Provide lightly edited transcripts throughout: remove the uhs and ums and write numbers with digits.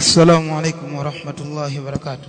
السلام عليكم ورحمة الله وبركاته.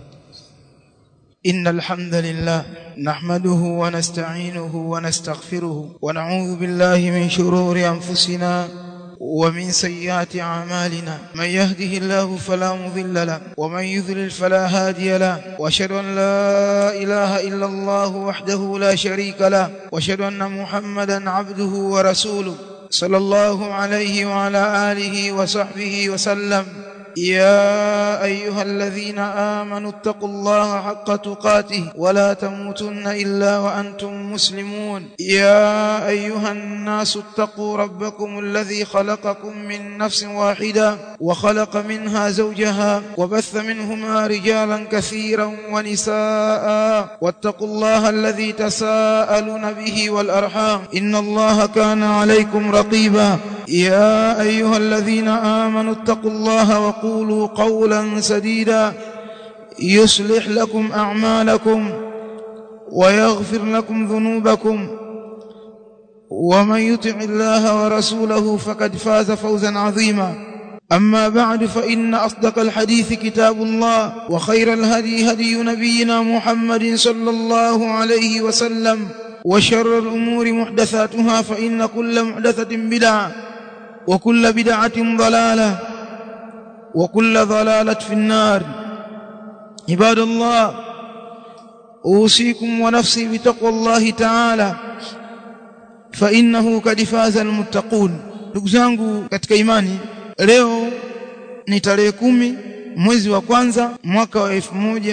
إن الحمد لله نحمده ونستعينه ونستغفره ونعوذ بالله من شرور أنفسنا ومن سيئات أعمالنا. من يهده الله فلا مضل له ومن يضلل فلا هادي له، وأشهد أن لا إله إلا الله وحده لا شريك له، وأشهد أن محمدا عبده ورسوله صلى الله عليه وعلى آله وصحبه وسلم. يا أيها الذين آمنوا اتقوا الله حق تقاته ولا تموتن إلا وأنتم مسلمون. يا أيها الناس اتقوا ربكم الذي خلقكم من نفس واحدة وخلق منها زوجها وبث منهما رجالا كثيرا ونساء، واتقوا الله الذي تساءلون به والأرحام إن الله كان عليكم رقيبا. يا أيها الذين آمنوا اتقوا الله وقولوا قولا سديدا يصلح لكم أعمالكم ويغفر لكم ذنوبكم، ومن يطع الله ورسوله فقد فاز فوزا عظيما. أما بعد، فإن أصدق الحديث كتاب الله، وخير الهدي هدي نبينا محمد صلى الله عليه وسلم، وشر الأمور محدثاتها، فإن كل محدثة بدعة وكل بدعة ضلالة وكل ضلالة في النار. عباد الله، أوصيكم ونفسي بتقوى الله تعالى فإنه قد فاز المتقون. Ndugu zangu katika imani, leo ni tarehe 10 mwezi wa kwanza mwaka wa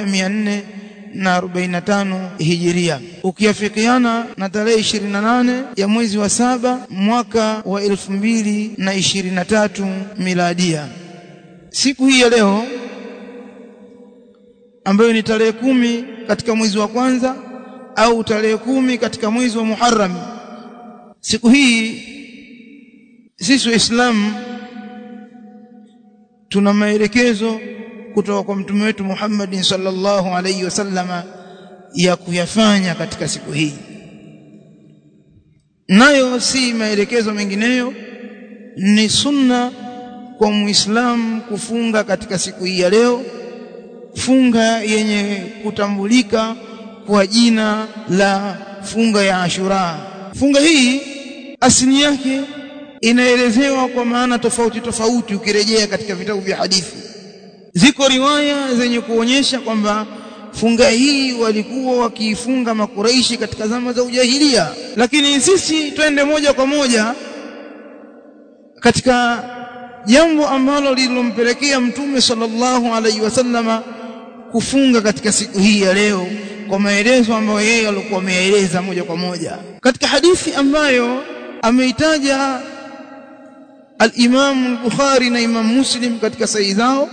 1445 Hijiria, ukiafikiana na tarehe 28 ya mwezi wa 7 mwaka wa 2023 Miladia. Siku hii ya leo ambayo ni tarehe 10 katika mwezi wa kwanza au tarehe 10 katika mwezi wa Muharram, siku hii sisi Waislamu tuna maelekezo kutoka kwa mtume wetu Muhammad sallallahu alayhi wasallama ya kuyafanya katika siku hii, nayo si maelekezo mengineyo, ni sunna kwa Muislamu kufunga katika siku hii ya leo, funga yenye kutambulika kwa jina la funga ya Ashura. Funga hii asili yake inaelezewa kwa maana tofauti tofauti. Ukirejea katika vitabu vya hadithi, ziko riwaya zenye kuonyesha kwamba funga hii walikuwa wakiifunga Makuraishi katika zama za ujahilia, lakini sisi twende moja kwa moja katika jambo ambalo lilompelekea mtume sallallahu alaihi wasallama kufunga katika siku hii ya leo, kwa maelezo ambayo yeye alikuwa ameeleza moja kwa moja katika hadithi ambayo ameitaja al-Imam al-Bukhari na Imam Muslim katika sahihi zao,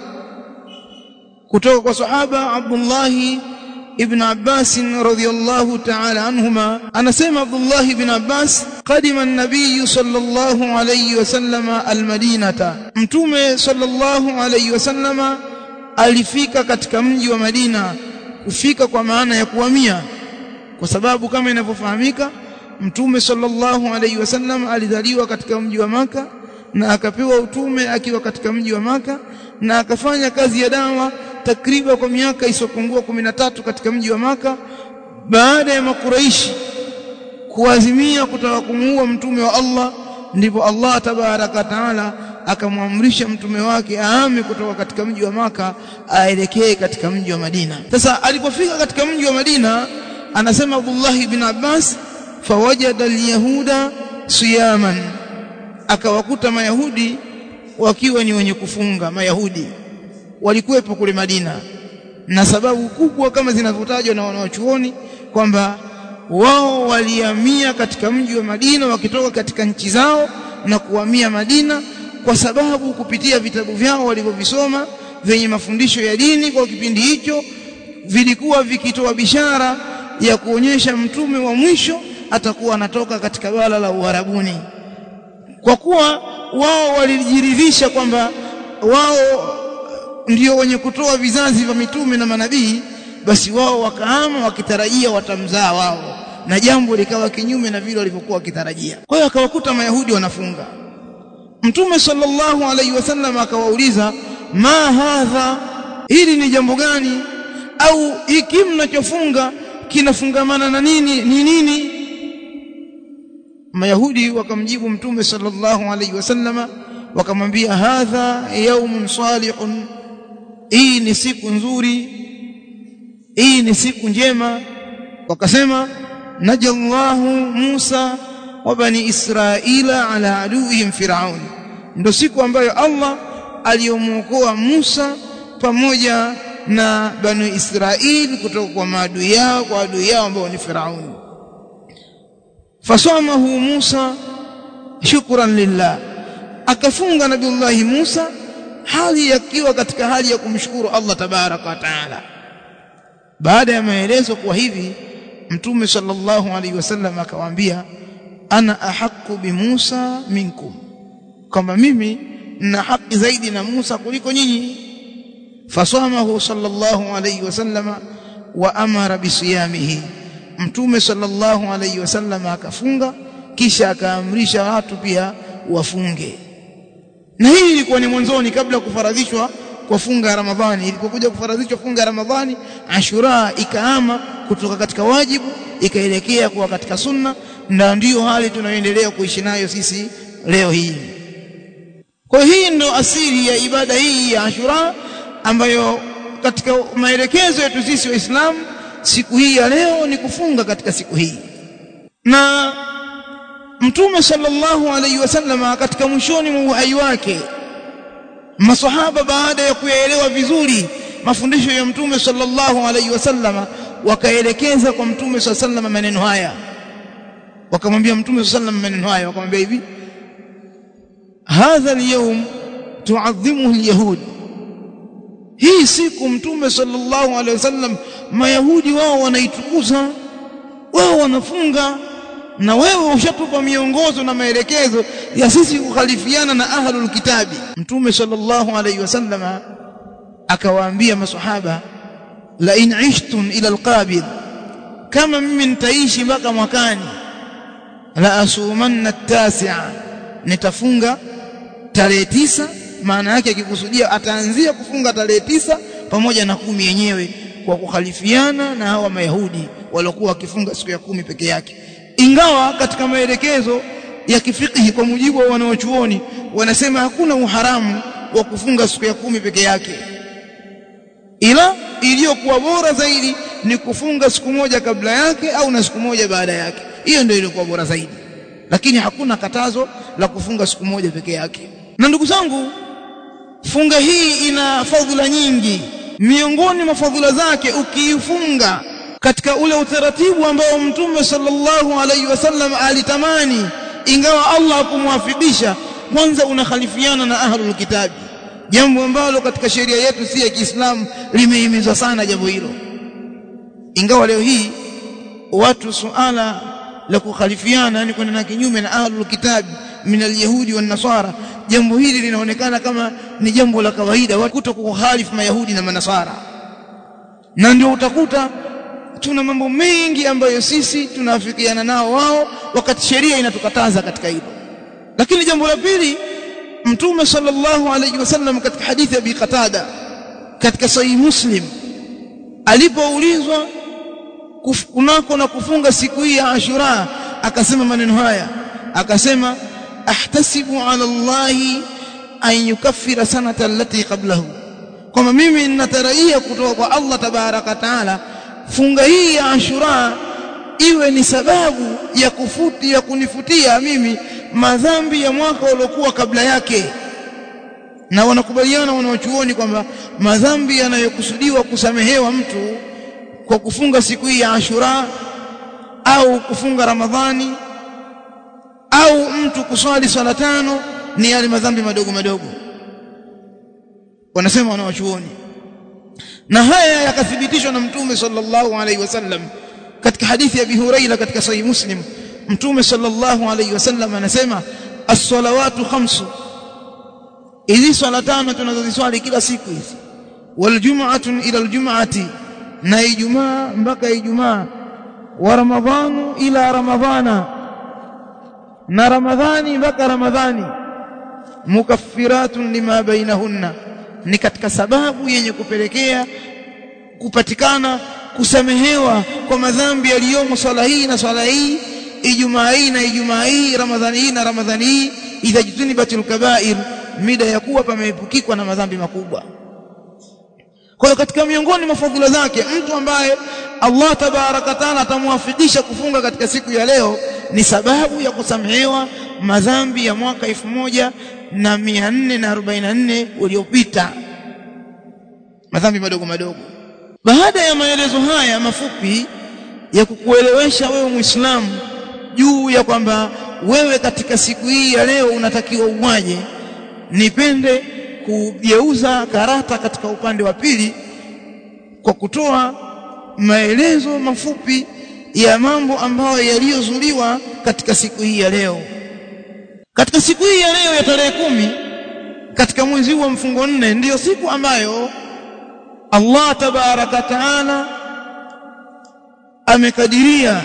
kutoka kwa sahaba Abdullah ibn Abbas radhiyallahu ta'ala anhuma. Anasema Abdullah ibn Abbas, qadima an-nabiy sallallahu alayhi wasallama al-Madinata, mtume sallallahu alayhi wasallama alifika katika mji wa Madina. Kufika kwa maana ya kuhamia, kwa sababu kama inavyofahamika mtume sallallahu alayhi wasallam alizaliwa katika mji wa Maka na akapewa utume akiwa katika mji wa Maka, na akafanya kazi ya dawa takriban kwa miaka isiyopungua 13 katika mji wa Maka. Baada ya Makuraishi kuazimia kutaka kumuua mtume wa Allah, ndipo Allah tabaraka taala akamwamrisha mtume wake ahame kutoka katika mji wa Maka aelekee katika mji wa Madina. Sasa alipofika katika mji wa Madina, anasema Abdullah ibn Abbas, fawajada al-yahuda siyaman, akawakuta Mayahudi wakiwa ni wenye kufunga. Mayahudi walikuwepo kule Madina, na sababu kubwa kama zinavyotajwa na wanachuoni kwamba wao walihamia katika mji wa Madina wakitoka katika nchi zao na kuhamia Madina kwa sababu kupitia vitabu vyao walivyovisoma vyenye mafundisho ya dini kwa kipindi hicho vilikuwa vikitoa bishara ya kuonyesha mtume wa mwisho atakuwa anatoka katika bara la Uarabuni. Kwa kuwa wao walijiridhisha kwamba wao ndio wenye kutoa vizazi vya mitume na manabii, basi wao wakahama wakitarajia watamzaa wao, na jambo likawa kinyume na vile walivyokuwa wakitarajia. Kwa hiyo akawakuta Mayahudi wanafunga. Mtume sallallahu alaihi wasallam akawauliza, ma hadha, hili ni jambo gani, au hiki mnachofunga kinafungamana na nini, ni nini? Mayahudi wakamjibu Mtume sallallahu alayhi wasallama wakamwambia, hadha yaumun salihun, hii ni siku nzuri, hii ni siku njema. Wakasema, najallahu Musa wa bani Israila ala aduihim Firaun, ndio siku ambayo Allah aliyomuokoa Musa pamoja na bani Israili kutoka kwa maadui yao, kwa adui yao ambao ni Firaun. Fasamahu Musa shukran lillah, akafunga Nabiullahi Musa hali yakiwa katika hali ya kumshukuru Allah tabaraka wa taala. Baada ya maelezo kwa hivi, Mtume sallallahu alaihi wasallam akawaambia, ana ahqqu bi Musa minkum, kama mimi nina haki zaidi na Musa kuliko nyinyi. Fasamahu sallallahu alaihi wasallam wa amara bisiyamihi, Mtume sallallahu alaihi wasallam akafunga kisha akaamrisha watu pia wafunge. Na hii ilikuwa ni mwanzoni kabla kufaradhishwa kwa funga ya Ramadhani. Ilipokuja kufaradhishwa funga ya Ramadhani, Ashura ikaama kutoka katika wajibu ikaelekea kuwa katika sunna, na ndiyo hali tunayoendelea kuishi nayo sisi leo hii. Kwa hii ndio asili ya ibada hii ya Ashura, ambayo katika maelekezo yetu sisi Waislamu siku hii ya leo ni kufunga katika siku hii. Na Mtume sallallahu alaihi wasallam katika mwishoni mwa uhai wake, masahaba baada ya kuyaelewa vizuri mafundisho ya Mtume sallallahu alaihi wasallam wakaelekeza kwa Mtume sallallahu alaihi wasallam maneno haya, wakamwambia Mtume sallallahu alaihi wasallam maneno haya, wakamwambia hivi, hadha al-yawm tu'azzimuhu al-yahud, hii siku Mtume sallallahu alaihi wasallam Mayahudi wao wanaitukuza, wao wanafunga, na wewe ushatupa miongozo na maelekezo ya sisi kukhalifiana na ahlul kitabi. Mtume sallallahu alaihi wasallam akawaambia maswahaba, la in ishtum ila alqabid, kama mimi nitaishi mpaka mwakani, la asumanna at-tasi'a, nitafunga tarehe 9. Maana yake akikusudia ataanzia kufunga tarehe 9 pamoja na 10 yenyewe, kwa kukhalifiana na hawa Mayahudi waliokuwa wakifunga siku ya 10 peke yake. Ingawa katika maelekezo ya kifikihi kwa mujibu wa wanawachuoni wanasema hakuna uharamu wa kufunga siku ya 10 peke yake, ila iliyokuwa bora zaidi ni kufunga siku moja kabla yake au na siku moja baada yake. Hiyo ndio iliyokuwa bora zaidi, lakini hakuna katazo la kufunga siku moja peke yake. Na ndugu zangu, funga hii ina fadhila nyingi. Miongoni mwa fadhila zake, ukiifunga katika ule utaratibu ambao Mtume sallallahu alaihi wasallam alitamani, ingawa Allah hakumwafikisha, kwanza unakhalifiana na ahlul kitabi, jambo ambalo katika sheria yetu si ya Kiislamu limehimizwa sana jambo hilo. Ingawa leo hii watu suala la kukhalifiana, yani kwenda na kinyume na ahlul kitabi min al-yahudi wan nasara, jambo hili linaonekana kama ni jambo la kawaida, watu kutokukhalifu Mayahudi na Manasara. Na ndio utakuta tuna mambo mengi ambayo sisi tunafikiana nao wao, wakati sheria inatukataza katika hilo. Lakini jambo la pili, Mtume sallallahu alayhi wasallam katika hadithi ya Abi Qatada katika Sahih Muslim, alipoulizwa kunako na kufunga siku hii ya Ashura, akasema maneno haya, akasema, ahtasibu ala Allahi an yukaffira sanata allati qablahu, kama mimi ninatarajia kutoka kwa Allah tabaraka taala funga hii ya Ashura iwe ni sababu ya kunifutia mimi madhambi ya mwaka uliokuwa kabla yake. Na wanakubaliana wanawachuoni kwamba madhambi yanayokusudiwa kusamehewa mtu kwa kufunga siku hii ya Ashura au kufunga Ramadhani au mtu kuswali swala 5 ni yale madhambi madogo madogo, wanasema wanawachuoni. Na haya yakathibitishwa na Mtume sallallahu alaihi wasallam katika hadithi ya Abi Hurairah katika Sahih Muslim. Mtume sallallahu alaihi wasallam anasema, as-salawatu 5, hizi swala 5 tunazoziswali kila siku hizi, wal jum'atu ila al-jum'ati, na Ijumaa mpaka Ijumaa, wa Ramadhanu ila Ramadhana, na Ramadhani mpaka Ramadhani, mukaffiratun lima bainahunna, ni katika sababu yenye kupelekea kupatikana kusamehewa kwa madhambi yaliyomo swala hii na swala hii, Ijumaa hii na Ijumaa hii, Ramadhani hii na Ramadhani hii, idha jitunibatil kaba'ir, mida ya kuwa pameepukikwa na madhambi makubwa. Kwa hiyo katika miongoni mwa fadhila zake mtu ambaye Allah tabaraka taala atamwafikisha kufunga katika siku ya leo ni sababu ya kusamehewa madhambi ya mwaka 1444 uliopita, madhambi madogo madogo. Baada ya maelezo haya mafupi ya kukuelewesha wewe Muislamu juu ya kwamba wewe katika siku hii ya leo unatakiwa uwaje, nipende kugeuza karata katika upande wa pili kwa kutoa maelezo mafupi ya mambo ambayo yaliyozuliwa katika siku hii ya leo. Katika siku hii ya leo ya tarehe 10 katika mwezi huu wa mfungo 4 ndiyo siku ambayo Allah tabaraka taala amekadiria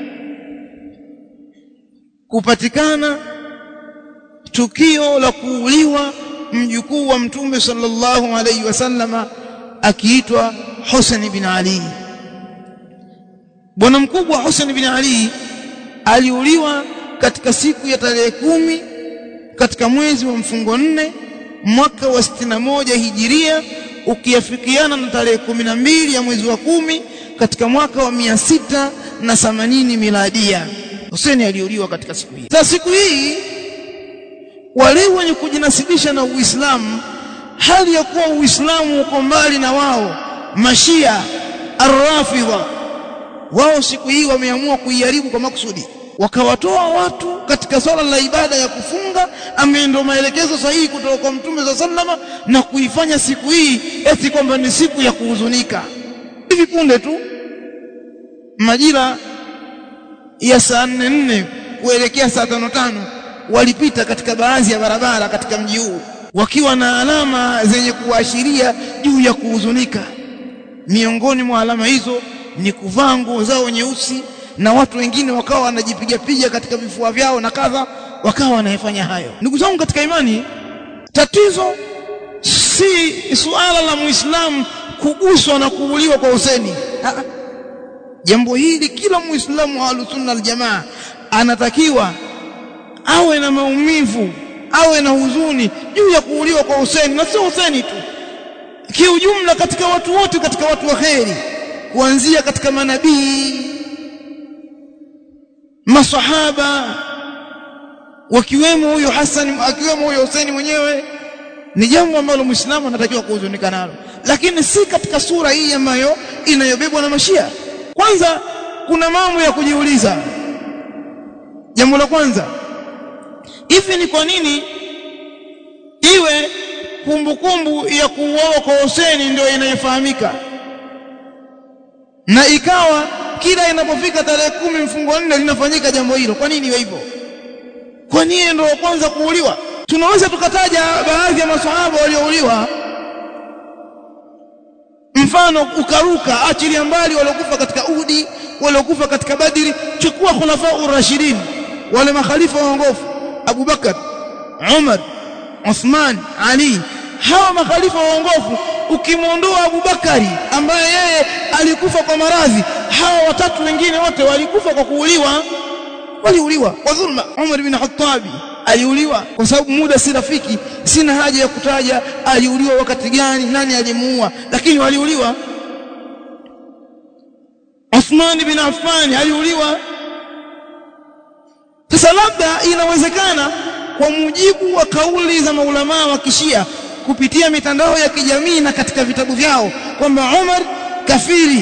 kupatikana tukio la kuuliwa mjukuu wa Mtume sallallahu alayhi wasallama akiitwa Hussein bin Ali. Bwana mkubwa Hussein bin Ali aliuliwa katika siku ya tarehe 10 katika mwezi wa mfungo 4 mwaka wa 61 hijiria, ukiafikiana na tarehe 12 ya mwezi wa 10 katika mwaka wa 680 miladia. Hussein aliuliwa katika siku hii. Sasa siku hii wale wenye kujinasibisha na Uislamu hali ya kuwa Uislamu uko mbali na wao, Mashia Ar-Rafidha, wao siku hii wameamua kuiharibu kwa makusudi, wakawatoa watu katika swala la ibada ya kufunga ambayo ndio maelekezo sahihi kutoka kwa Mtume SAW, na kuifanya siku hii eti kwamba ni siku ya kuhuzunika. Hivi punde tu majira ya saa 4 kuelekea saa 5 walipita katika baadhi ya barabara katika mji huu wakiwa na alama zenye kuashiria juu ya kuhuzunika. Miongoni mwa alama hizo ni kuvaa nguo zao nyeusi, na watu wengine wakawa wanajipiga piga katika vifua vyao na kadha, wakawa wanayefanya hayo. Ndugu zangu katika imani, tatizo si suala la Muislamu kuguswa na kuuliwa kwa Hussein. Jambo hili kila Muislamu wa Ahlusunna Aljamaa anatakiwa awe na maumivu, awe na huzuni juu ya kuuliwa kwa Hussein, na sio Hussein tu, kiujumla katika watu wote, katika watu wa kheri, kuanzia katika manabii, masahaba, wakiwemo huyo Hassan, akiwemo huyo Hussein mwenyewe. Ni jambo ambalo Muislamu anatakiwa kuhuzunika nalo, lakini si katika sura hii ambayo inayobebwa na Mashia. Kwanza kuna mambo ya kujiuliza. Jambo la kwanza, hivi ni kwa nini iwe kumbukumbu ya kuuawa kwa Hussein ndio inayofahamika, na ikawa kila inapofika tarehe 10 mfungo 4 linafanyika jambo hilo? Kwa nini iwe hivyo? Kwa nini ndio kwanza kuuliwa? Tunaweza tukataja baadhi ya maswahaba waliouliwa, mfano ukaruka, achilia mbali waliokufa katika Uhud, waliokufa katika Badri. Chukua khulafa ar-rashidin, wale makhalifa waongofu, Abu Bakar, Umar, Uthman, Ali. Hawa makhalifa waongofu, ukimuondoa Abu Bakari ambaye yeye alikufa kwa maradhi, hawa watatu wengine wote walikufa kwa kuuliwa, waliuliwa kwa dhulma. Umar bin Khattab aliuliwa, kwa sababu muda si rafiki, sina haja ya kutaja aliuliwa wakati gani, nani alimuua, lakini waliuliwa. Uthman bin Affan aliuliwa. Sasa labda inawezekana kwa mujibu wa kauli za maulama wa Kishia kupitia mitandao ya kijamii na katika vitabu vyao kwamba Umar kafiri,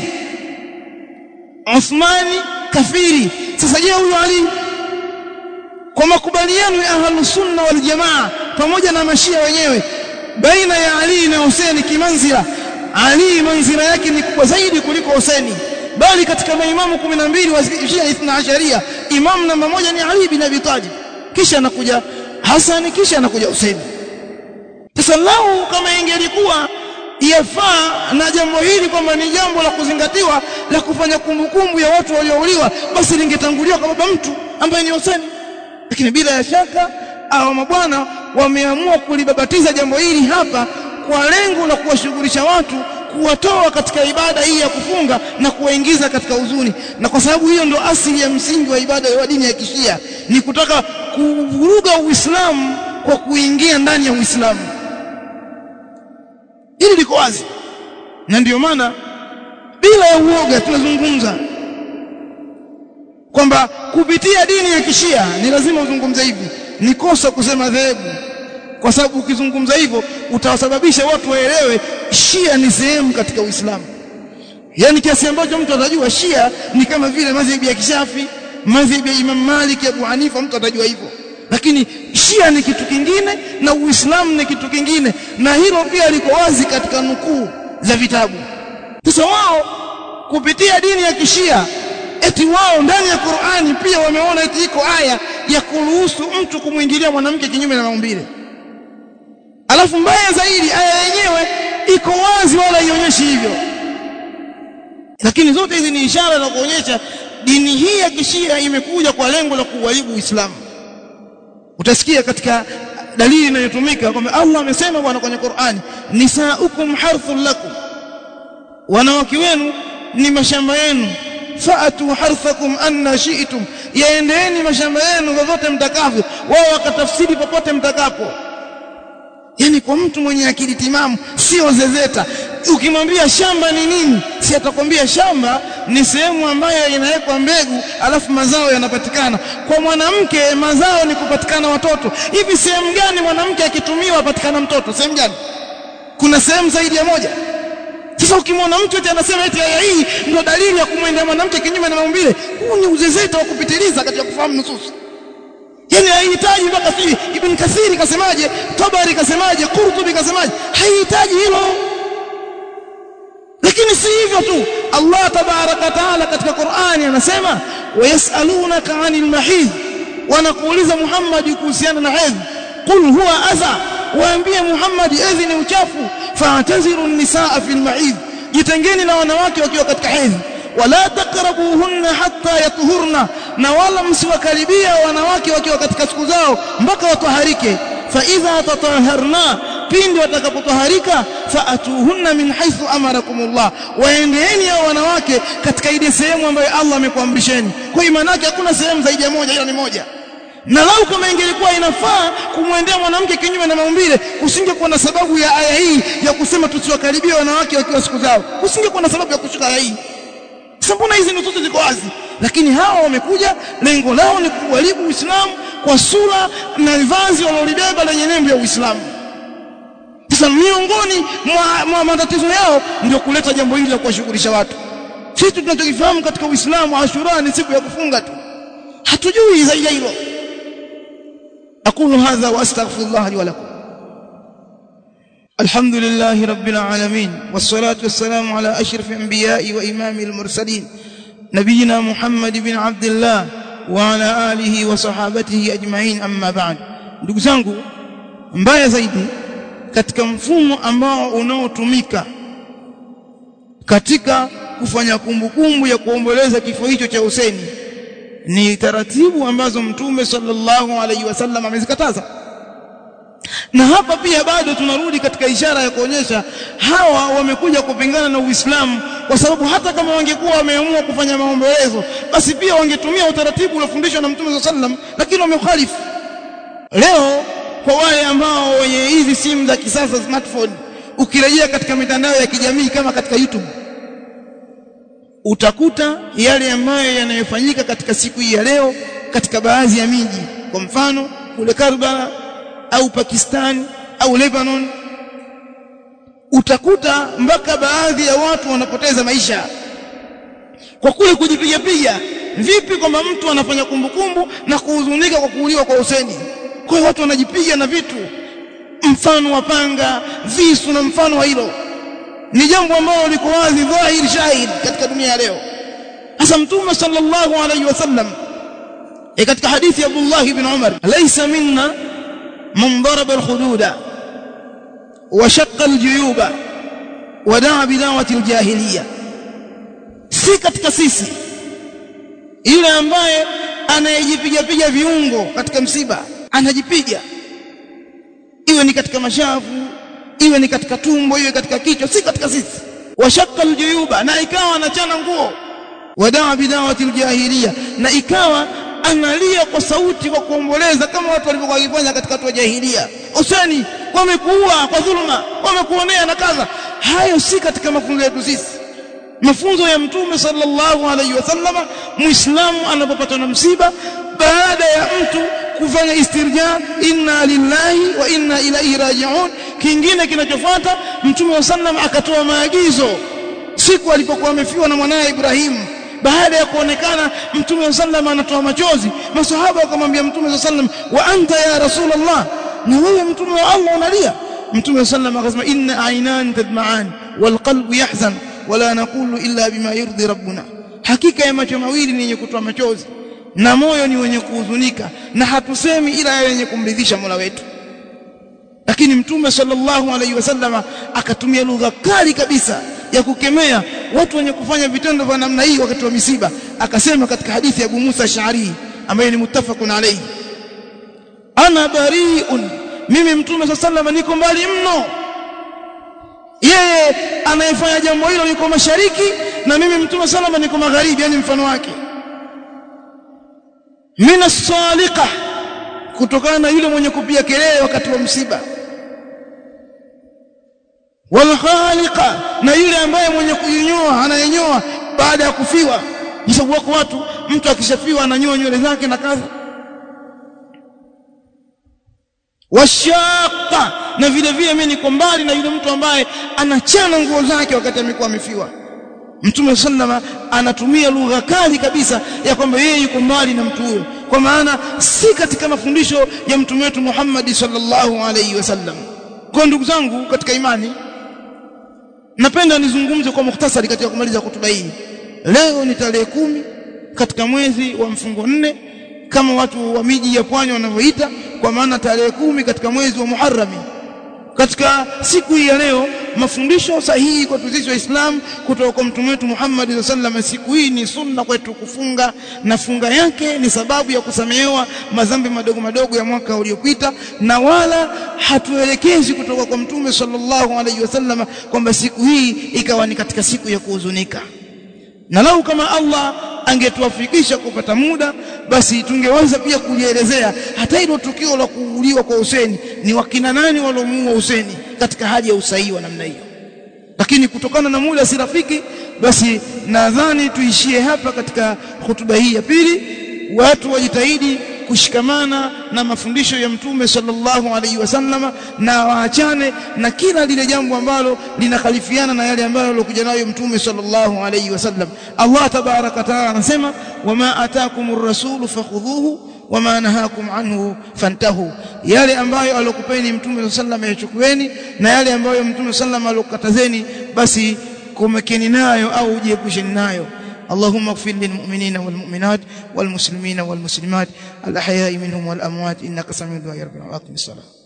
Uthmani kafiri. Sasa je, huyo Ali, kwa makubaliano ya Ahlus Sunna wal Jamaa pamoja na Mashia wenyewe, baina ya Ali na Hussein kimanzila, Ali manzila yake ni kubwa zaidi kuliko Hussein, bali katika maimamu 12 wa Shia Ithna Asharia, imam namba 1 ni Ali bin Abi Talib, kisha anakuja Hassan, kisha anakuja Hussein. Sasa lau kama ingelikuwa yafaa na jambo hili kwamba ni jambo la kuzingatiwa la kufanya kumbukumbu ya watu waliouliwa, basi lingetanguliwa kwa baba mtu ambaye ni Hussein. Lakini bila ya shaka hao mabwana wameamua kulibabatiza jambo hili hapa kwa lengo la kuwashughulisha watu, kuwatoa katika ibada hii ya kufunga na kuwaingiza katika huzuni. Na kwa sababu hiyo ndio asili ya msingi wa ibada ya dini ya Kishia, ni kutaka kuvuruga Uislamu kwa kuingia ndani ya Uislamu. Hili liko wazi, na ndio maana bila ya uoga tunazungumza kwamba kupitia dini ya Kishia ni lazima uzungumze hivi. Ni kosa kusema dhehebu, kwa sababu ukizungumza hivyo utawasababisha watu waelewe Shia ni sehemu katika Uislamu. Yani kiasi ambacho mtu atajua Shia ni kama vile madhhabi ya Kishafi, madhhabi ya Imam Malik, Abu Hanifa, mtu atajua hivyo. Lakini Shia ni kitu kingine na Uislamu ni kitu kingine, na hilo pia liko wazi katika nukuu za vitabu. Sasa wao kupitia dini ya Kishia eti wao ndani ya Qur'ani pia wameona eti iko aya ya kuruhusu mtu kumuingilia mwanamke kinyume na maumbile. Alafu mbaya zaidi aya yenyewe iko wazi wala haionyeshi hivyo. Lakini zote hizi ni ishara za kuonyesha dini hii ya Kishia imekuja kwa lengo la kuharibu Uislamu. Utasikia katika dalili inayotumika kwamba Allah amesema bwana kwenye Qur'ani, nisaukum harthul lakum, wanawake wenu ni mashamba yenu, fa'atu harthakum anna shi'tum, yaendeeni mashamba yenu vyovyote mtakavyo. Wao wakatafsiri popote mtakapo. Yani kwa mtu mwenye akili timamu, sio zezeta. Ukimwambia shamba ni nini, si atakwambia shamba ni sehemu ambayo inawekwa mbegu alafu mazao yanapatikana. Kwa mwanamke mazao ni kupatikana watoto. Hivi sehemu gani mwanamke akitumiwa apatikana mtoto? Sehemu gani? Kuna sehemu zaidi ya moja. Sasa ukimwona mtu eti anasema eti aya hii ndio dalili ya kumwendea mwanamke kinyume na maumbile, huu ni uzezeta wa kupitiliza katika kufahamu nusus. Yani haihitaji mpaka sisi Ibn Kathir kasemaje, Tabari kasemaje, Qurtubi kasemaje, haihitaji hilo. Lakini si hivyo tu, Allah tabaraka taala katika Qur'ani anasema wayasalunaka 'anil mahid, wanakuuliza Muhammad kuhusiana na hedhi, qul huwa adha, waambie Muhammad hedhi ni uchafu, fa'taziru an-nisaa fil mahid, jitengeni na wanawake wakiwa katika hedhi, wala taqrabuhunna hatta yatuhurna, na wala msiwakaribia wanawake wakiwa katika siku zao mpaka wataharike. Fa idha tataharna, pindi watakapotaharika, faatuhunna min haythu amarakumullah, waendeeni hao wanawake katika ile sehemu ambayo Allah amekuamrisheni. Kwa hiyo maana yake hakuna sehemu zaidi ya moja, ila ni moja. Na lau kama ingelikuwa inafaa kumwendea mwanamke kinyume na maumbile, usingekuwa na sababu ya aya hii ya kusema tusiwakaribie wanawake wakiwa siku zao. Usingekuwa na sababu ya kushuka aya hii. Sasa mbona hizi nususi ziko wazi? Lakini hawa wamekuja lengo lao ni kuharibu Uislamu kwa sura na vazi walilobeba lenye nembo ya Uislamu. Sasa miongoni mwa matatizo yao ndio kuleta jambo hili la kuwashughulisha watu. Sisi tunachokifahamu katika Uislamu, Ashura ni siku ya kufunga tu, hatujui zaidi hilo. aqulu hadha wa astaghfirullah li wa lakum. Alhamdulillahi rabbil alamin, wassalatu wassalamu ala ashrafil anbiya'i wa imamil mursalin, nabiyina Muhammad ibn Abdullah wa ala alihi wa sahabatihi ajma'in, amma ba'd. Ndugu zangu, mbaya zaidi katika mfumo ambao unaotumika katika kufanya kumbukumbu ya kuomboleza kifo hicho cha Hussein ni taratibu ambazo Mtume sallallahu alaihi wasallam amezikataza. Na hapa pia bado tunarudi katika ishara ya kuonyesha hawa wamekuja kupingana na Uislamu, kwa sababu hata kama wangekuwa wameamua kufanya maombolezo, basi pia wangetumia utaratibu uliofundishwa na Mtume sallallahu alaihi wasallam, lakini wamekhalifu. Leo kwa wale ambao wenye hizi simu za kisasa smartphone, ukirejea katika mitandao ya kijamii kama katika YouTube, utakuta yale ambayo yanayofanyika katika siku hii ya leo katika baadhi ya miji. Kwa mfano kule Karbala au Pakistan au Lebanon, utakuta mpaka baadhi ya watu wanapoteza maisha kwa kule kujipiga piga. Vipi kwamba mtu anafanya kumbukumbu na kuhuzunika kwa kuuliwa kwa Hussein? Kwa hiyo watu wanajipiga na vitu mfano wa panga, visu na mfano wa hilo. Ni jambo ambalo liko wazi dhahiri shahid katika dunia ya leo. Hasa Mtume sallallahu alayhi wasallam katika hadithi ya Abdullah ibn Umar, laysa minna man daraba al-khududa wa shaqqa al-juyuba wa da'a bi da'wati al-jahiliya, si katika sisi yule ambaye anayejipiga piga viungo katika msiba, anajipiga iwe ni katika mashavu iwe ni katika tumbo, iwe katika kichwa, si katika sisi. Washaqqa aljuyuba, na ikawa anachana nguo. Wadaa bidawati aljahiliya, na ikawa analia kwa sauti kwa kuomboleza kama watu walivyokuwa wakifanya katika watu wa jahiliya. Useni wamekuua kwa dhulma, wamekuonea na kadha. Hayo si katika mafunzo yetu sisi. Mafunzo ya Mtume sallallahu alaihi wasallam, Muislamu anapopatwa na msiba, baada ya mtu kufanya istirja, inna lillahi wa inna ilaihi raji'un, kingine kinachofuata Mtume sallam akatoa maagizo siku alipokuwa amefiwa na mwanae Ibrahim. Baada ya kuonekana Mtume sallam anatoa machozi, masahaba wakamwambia Mtume sallam, wa anta ya Rasulullah, na wewe Mtume wa Allah unalia? Mtume sallam akasema, inna aynan tadma'an wal qalbu yahzan wala naqulu illa bima yurdi rabbuna, hakika ya macho mawili ni yenye kutoa machozi na moyo ni wenye kuhuzunika, na hatusemi ila yenye kumridhisha Mola wetu. Lakini Mtume sallallahu alaihi wasallam akatumia lugha kali kabisa ya kukemea watu wenye kufanya vitendo vya namna hii wakati wa misiba. Akasema katika hadithi ya Abu Musa Ash'ari ambaye ni muttafaqun alayhi, ana bari'un, mimi Mtume sallallahu alaihi wasallam niko mbali mno. Yeye anayefanya jambo hilo yuko mashariki na mimi Mtume sallallahu alaihi wasallam niko magharibi, yani mfano wake. Mina saliqa, kutokana na yule mwenye kupiga kelele wakati wa msiba. Wal khaliqa, na yule ambaye mwenye kujinyoa, anayenyoa baada ya kufiwa. Sababu wako watu mtu akishafiwa ananyoa nywele zake na kadha. Washaqa, na vile vile mimi niko mbali na yule mtu ambaye anachana nguo zake wakati amekuwa amefiwa. Mtume sallama anatumia lugha kali kabisa ya kwamba yeye yuko mbali na mtu huyo, kwa maana si katika mafundisho ya mtume wetu Muhammad sallallahu alaihi wasallam. Kwa ndugu zangu katika imani, napenda nizungumze kwa mukhtasari katika kumaliza hotuba hii. Leo ni tarehe 10 katika mwezi wa mfungo 4 kama watu wa miji ya pwani wanavyoita, kwa maana tarehe 10 katika mwezi wa Muharram. Katika siku hii ya leo, mafundisho sahihi kwa sisi Waislamu kutoka kwa mtume wetu Muhammad sallallahu alaihi wasallam, siku hii ni sunna kwetu kufunga, na funga yake ni sababu ya kusamehewa madhambi madogo madogo ya mwaka uliopita, na wala hatuelekezi kutoka kwa mtume sallallahu alaihi wasallam kwamba siku hii ikawa ni katika siku ya kuhuzunika. Na lau kama Allah angetuafikisha kupata muda, basi tungeweza pia kulielezea hata hilo tukio la kuuliwa kwa Hussein, ni wakina nani waliomuua Hussein katika hali ya usahihi wa namna hiyo. Lakini kutokana na muda si rafiki, basi nadhani tuishie hapa katika hotuba hii ya pili. Watu wajitahidi kushikamana na mafundisho ya mtume sallallahu alaihi wasallam, na waachane na kila lile jambo ambalo linakhalifiana na yale ambayo alikuja nayo mtume sallallahu alaihi wasallam. Allah tabaraka taala anasema, wama ataakumur rasulu fakhudhuhu wama nahakum anhu fantahu, yale ambayo alokupeni mtume sallallahu alaihi wasallam yachukueni, na yale ambayo mtume sallallahu alaihi wasallam alokatazeni basi komekeni nayo au jiepusheni nayo. اللهم اغفر للمؤمنين والمؤمنات والمسلمين والمسلمات الأحياء منهم والأموات إنك سميع دعاء. ربنا وأقم الصلاة.